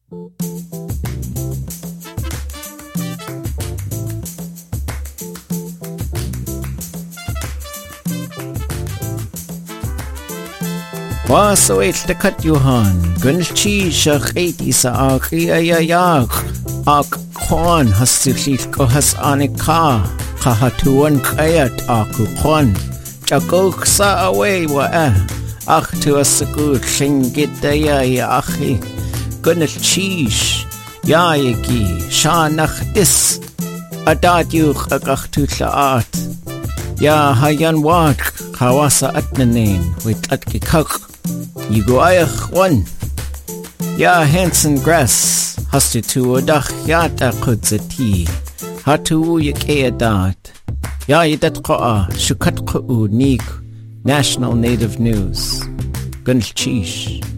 Wasoit de kat Johan, gunchi shachit isa ayayak, ak kwan hasulit ko has anika, kahatuan kayat aku kwan, chakok sa away wa ach tu asakut singit daya yachi, gunchish, yayagi, shanach is, adadyuch agach tutlaat, ya hayan wak, hawasa atnanin, wit atkikak, Yiguayach one. Ya Hansen grass hastu tu odach yata kudzati. Hatu yakeadat. Ya yadat koa shukat ko nik National Native News. Gunchish.